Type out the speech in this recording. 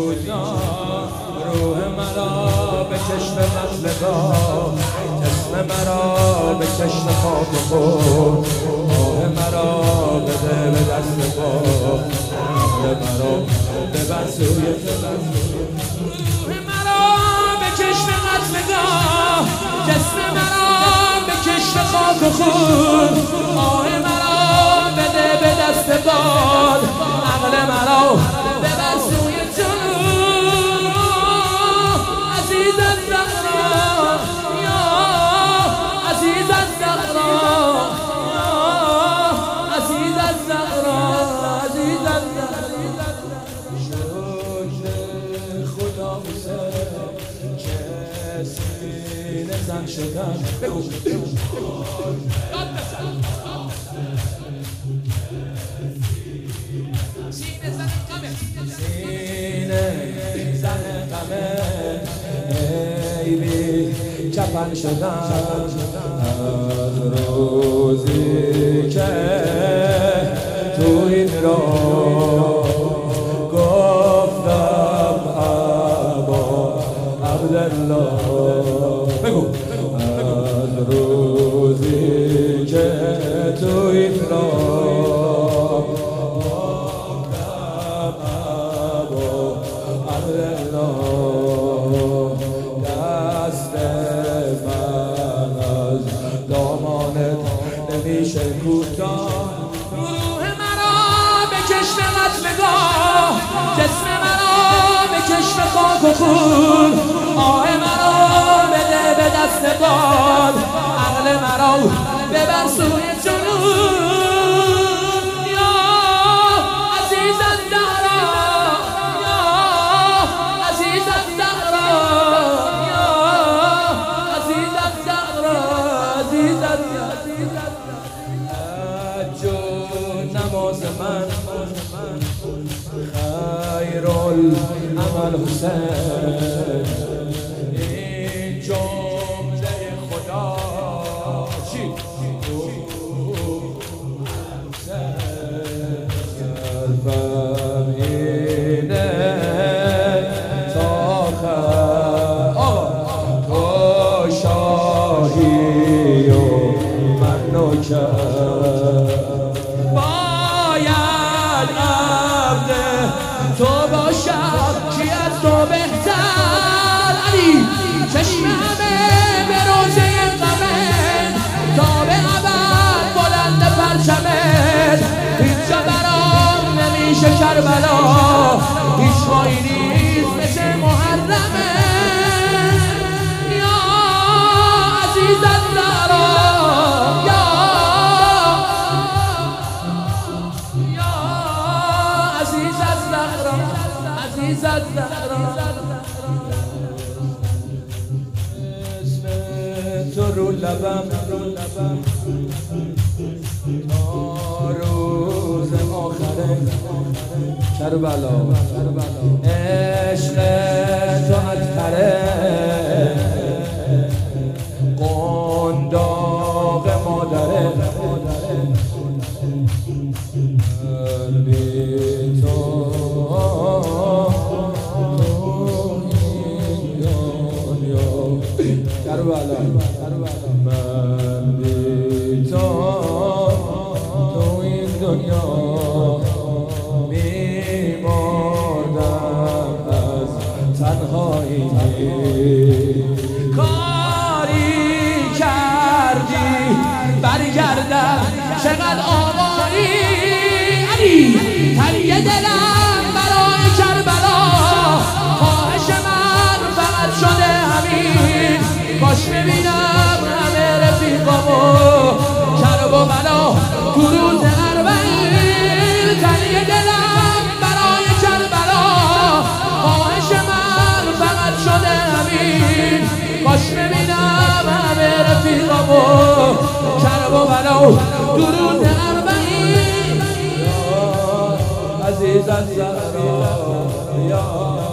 کوتاه روح مرا به چشم مطلقا جسم مرا به چشم خاک و خود آه مرا بده به دست پا عقل مرا ببر سوی روح مرا به چشم مطلقا جسم مرا به چشم خاک و خود آه مرا بده به دست باد عقل مرا ببر سوی تو عزیز الزهرا یا عزیز الزهرا یا عزیز الزهرا عزیز الزهرا شکر خدا که سینه زن شدم بگو سینه زن قمه ای بی چپن شدم از روزی که تو این را گفتم ابا عبدالله بگو از روزی که تو این را دست من از دامانت نمیشه کوتاه روح مرا به چشم مطلقا جسم مرا به چشم خاک و خون آه مرا بده به دست باد عقل مرا ببر سوی جنون نماز من خیرالعمل حسین این جمله خدا چی؟ قلبم اینه تا تو شاهی و من نوکر تو باشد کی از تو بهتر علی چشم همه به روزه غمت تا به ابد بلند پرچمت هیچ جا برام نمیشه کربلا هیچ مایی نیست مثل محرمت یا عزیز الزهرا عزیز الزهرا اسم تو رو لبم تا روز آخره کربلا عشق تو اکتره قنداق مادره قلبی تو کربلا من بی تو این دنیا میمردم از تنهایی کاری کردی برگردم چقدر آوایی علی تنگ دلم برای کربلا خواهش من فقط شده همین باش ببینم همه رفیقامو کرب و بلا تو روز اربعین تنگ دلم برای کربلا خواهش من فقط شده همین باش ببینم همه رفیقامو کرب و بلا تو روز اربعین عزیز الزهرا یا